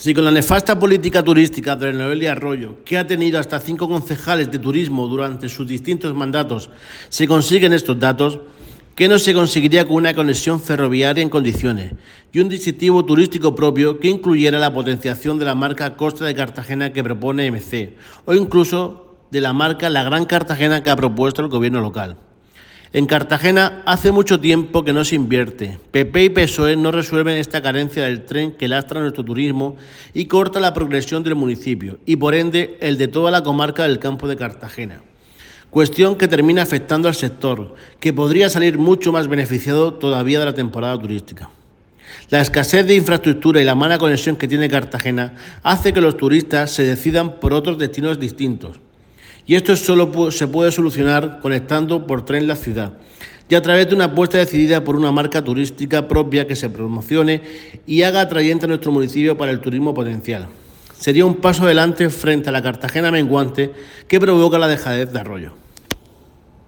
Si con la nefasta política turística de Noelia Arroyo, que ha tenido hasta 5 concejales de turismo durante sus distintos mandatos, se consiguen estos datos, ¿qué no se conseguiría con una conexión ferroviaria en condiciones y un distintivo turístico propio que incluyera la potenciación de la marca Costa de Cartagena que propone MC o incluso de la marca La Gran Cartagena que ha propuesto el gobierno local? En Cartagena hace mucho tiempo que no se invierte. PP y PSOE no resuelven esta carencia del tren que lastra nuestro turismo y corta la progresión del municipio y por ende el de toda la comarca del Campo de Cartagena. Cuestión que termina afectando al sector, que podría salir mucho más beneficiado todavía de la temporada turística. La escasez de infraestructura y la mala conexión que tiene Cartagena hace que los turistas se decidan por otros destinos distintos. Y esto solo se puede solucionar conectando por tren la ciudad y a través de una apuesta decidida por una marca turística propia que se promocione y haga atrayente a nuestro municipio para el turismo potencial. Sería un paso adelante frente a la Cartagena menguante que provoca la dejadez de Arroyo.